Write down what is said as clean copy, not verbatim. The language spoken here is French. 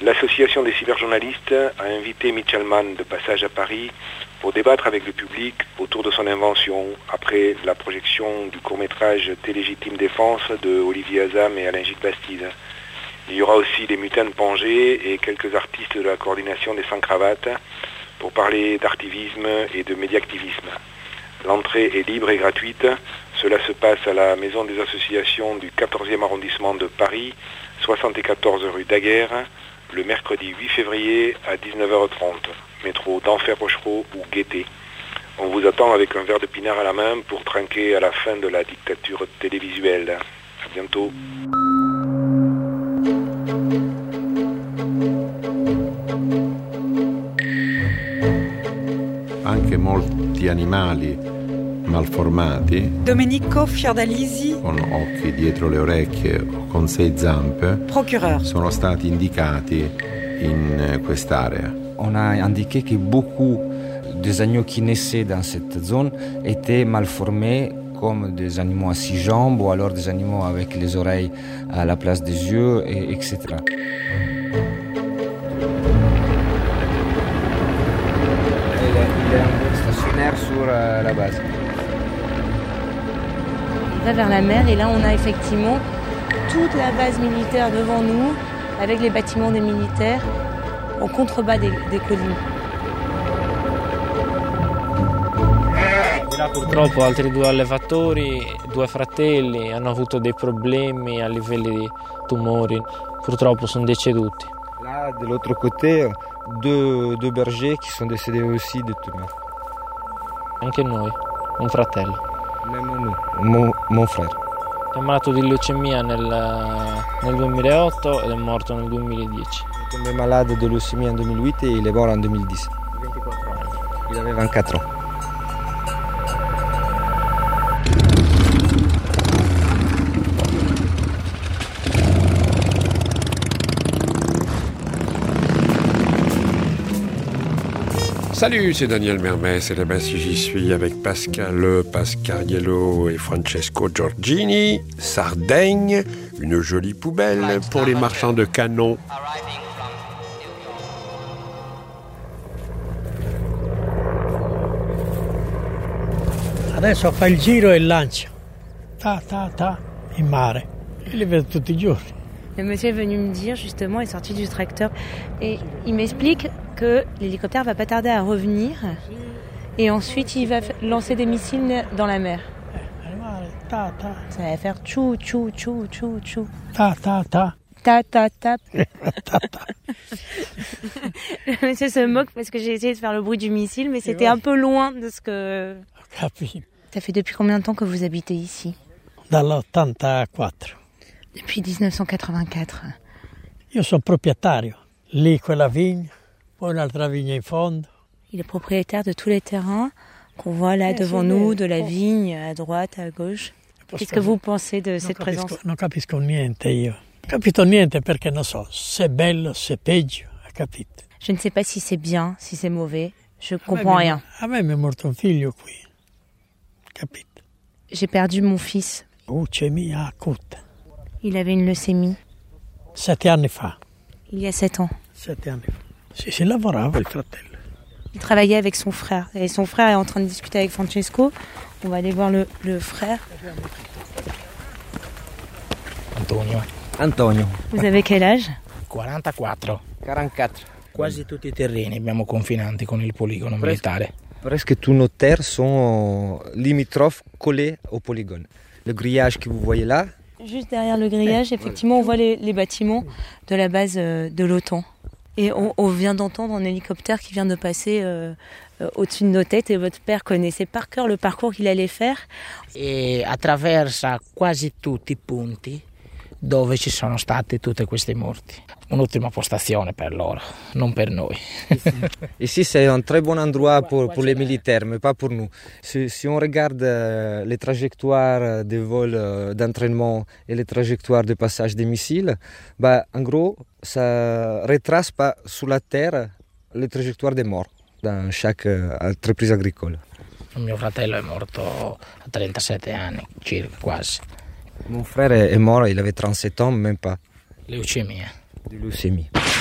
L'association des cyberjournalistes a invité Mitchell Mann de passage à Paris pour débattre avec le public autour de son invention après la projection du court-métrage Télégitime Défense de Olivier Azam et Alain Gilles Bastide. Il y aura aussi les Mutaines Pongé et quelques artistes de la coordination des Sans-Cravates pour parler d'artivisme et de médiactivisme. L'entrée est libre et gratuite. Cela se passe à la Maison des Associations du 14e arrondissement de Paris, 74 rue Daguerre, le mercredi 8 février à 19h30, métro d'Enfer Rochereau ou Gaîté. On vous attend avec un verre de pinard à la main pour trinquer à la fin de la dictature télévisuelle. À bientôt. Anche molti animali malformati, Domenico Fiordalisi, con occhi dietro le orecchie o con 6 zampe, procureur, sono stati indicati in quest'area. On a indiqué que beaucoup des agneaux qui naissaient dans cette zone étaient malformés comme des animaux à 6 jambes ou alors des animaux avec les oreilles à la place des yeux, etc. Il est stationnaire sur la base. On va vers la mer et là on a effectivement toute la base militaire devant nous avec les bâtiments des militaires en contrebas des collines. E là purtroppo altri 2 allevatori, 2 fratelli hanno avuto dei problemi a livello di tumori, purtroppo sono deceduti. Là de l'autre côté, deux bergers qui sont décédés aussi de tumeurs. Anche noi, un fratello. Même nous, mon frère. È malato di leucemia nel 2008 ed è morto nel 2010. Il est tombé malade de leucémie en 2008 et il est mort en 2010. 24 anni. Il avait 24 ans. Salut, c'est Daniel Mermet, c'est là-bas si j'y suis avec Pascal Pascariello et Francesco Giorgini. Sardaigne, une jolie poubelle pour les marchands de canons. Adesso fa il giro e lancia, in mare, e li vedo tutti i giorni. Le monsieur est venu me dire justement, il est sorti du tracteur et il m'explique que l'hélicoptère va pas tarder à revenir et ensuite il va lancer des missiles dans la mer. Ça va faire tchou tchou tchou tchou tchou. Ta. Le monsieur se moque parce que j'ai essayé de faire le bruit du missile mais c'était un peu loin de ce que... Ça fait depuis combien de temps que vous habitez ici? Dall'84. Depuis 1984. Io sono proprietario. Lì quella vigna, poi un'altra vigna in fondo. Il est propriétaire de tous les terrains qu'on voit là devant nous, de la vigne à droite, à gauche. Qu'est-ce que vous pensez de cette présence? Non capisco niente io. Non capito niente perché non so se è bello, se è peggio, capito? Je ne sais pas si c'est bien, si c'est mauvais. Je comprends rien. A me mi è morto un figlio qui. Capito? J'ai perdu mon fils. Leucemia acuta. Il avait une leucémie. 7 anni fa. Il y a 7 ans. 7 anni fa. Si lavorava il fratello. Il travaillait avec son frère. Et son frère est en train de discuter avec Francesco. On va aller voir le frère. Antonio. Vous avez quel âge? 44. 44. Quasi tutti i terreni abbiamo confinanti con il poligono militare. Presque tous nos terres sont limitrophes collées au polygone. Le grillage que vous voyez là. Juste derrière le grillage, effectivement, on voit les bâtiments de la base de l'OTAN. Et on vient d'entendre un hélicoptère qui vient de passer au-dessus de nos têtes et votre père connaissait par cœur le parcours qu'il allait faire. E attraversa quasi tutti i punti dove ci sono state tutte queste morti. Un'ottima postazione per loro, non per noi. Ici, c'est un très bon endroit pour les militaires, mais pas pour nous. Si on regarde les trajectoires de vol d'entraînement et les trajectoires de passage des missiles, en gros, ça retrace pas sur la terre les trajectoires des morts dans chaque entreprise agricole. Mio fratello è morto a 37 anni, circa, quasi. Mon frère est mort, il avait 37 ans, même pas. Leucemia. Di leucémie.